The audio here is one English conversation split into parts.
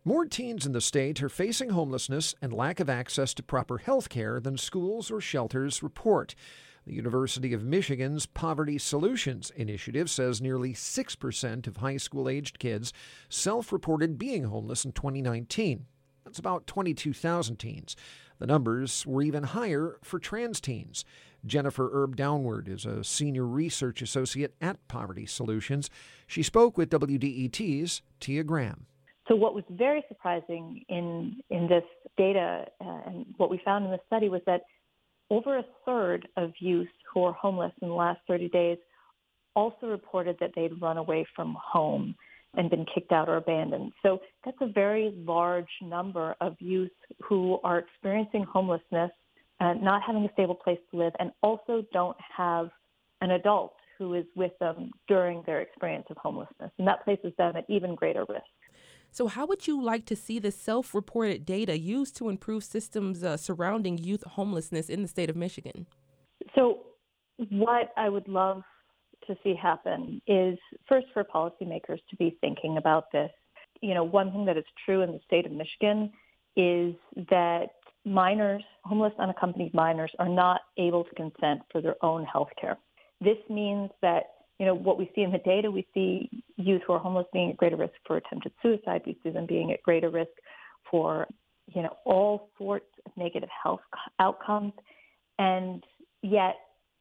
More teens in the state are facing homelessness and lack of access to proper health care than schools or shelters report. The University of Michigan's Poverty Solutions Initiative says nearly 6% of high school-aged kids self-reported being homeless in 2019. That's about 22,000 teens. The numbers were even higher for trans teens. Jennifer Erb Downward is a senior research associate at Poverty Solutions. She spoke with WDET's Tia Graham. So what was very surprising in this data and what we found in the study was that over a third of youth who were homeless in the last 30 days also reported that they'd run away from home and been kicked out or abandoned. So that's a very large number of youth who are experiencing homelessness, not having a stable place to live, and also don't have an adult who is with them during their experience of homelessness. And that places them at even greater risk. So how would you like to see the self-reported data used to improve systems surrounding youth homelessness in the state of Michigan? So what I would love to see happen is first for policymakers to be thinking about this. You know, one thing that is true in the state of Michigan is that minors, homeless unaccompanied minors, are not able to consent for their own health care. This means that, you know, what we see in the data, we see youth who are homeless being at greater risk for attempted suicide. We see them being at greater risk for, you know, all sorts of negative health outcomes. And yet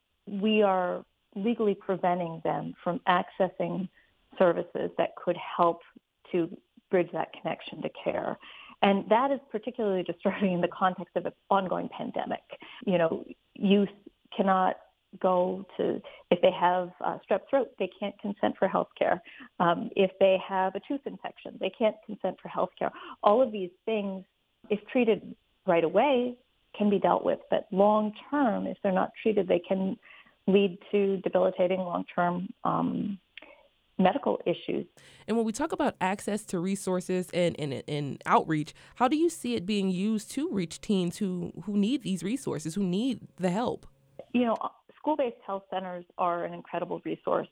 we are legally preventing them from accessing services that could help to bridge that connection to care. And that is particularly disturbing in the context of an ongoing pandemic. You know, youth cannot go to, if they have strep throat, they can't consent for health care. If they have a tooth infection, they can't consent for health care. All of these things, if treated right away, can be dealt with. But long term, if they're not treated, they can lead to debilitating long-term medical issues. And when we talk about access to resources and outreach, how do you see it being used to reach teens who need these resources, who need the help? You know, school-based health centers are an incredible resource.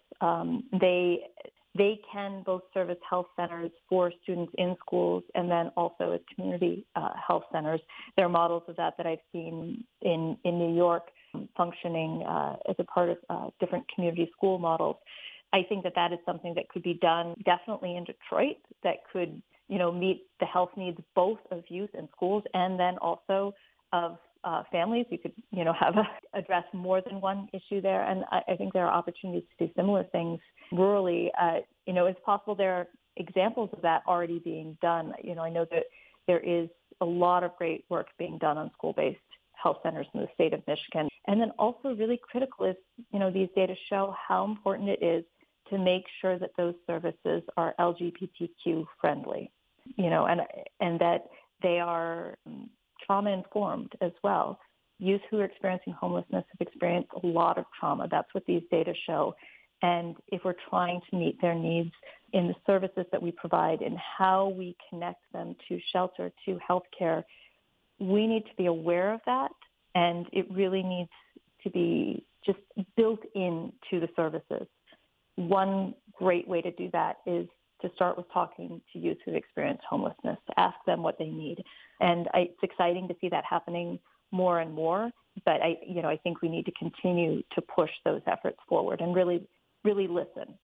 They can both serve as health centers for students in schools and then also as community health centers. There are models of that I've seen in New York functioning as a part of different community school models. I think that is something that could be done definitely in Detroit that could, you know, meet the health needs both of youth and schools and then also of families. You could, you know, address more than one issue there. And I think there are opportunities to do similar things rurally. You know, it's possible there are examples of that already being done. You know, I know that there is a lot of great work being done on school-based health centers in the state of Michigan. And then also really critical is, you know, these data show how important it is to make sure that those services are LGBTQ friendly, you know, and that they are trauma-informed as well. Youth who are experiencing homelessness have experienced a lot of trauma. That's what these data show. And if we're trying to meet their needs in the services that we provide and how we connect them to shelter, to healthcare, we need to be aware of that. And it really needs to be just built into the services. One great way to do that is to start with talking to youth who've experienced homelessness, to ask them what they need. And it's exciting to see that happening more and more. But I think we need to continue to push those efforts forward and really listen.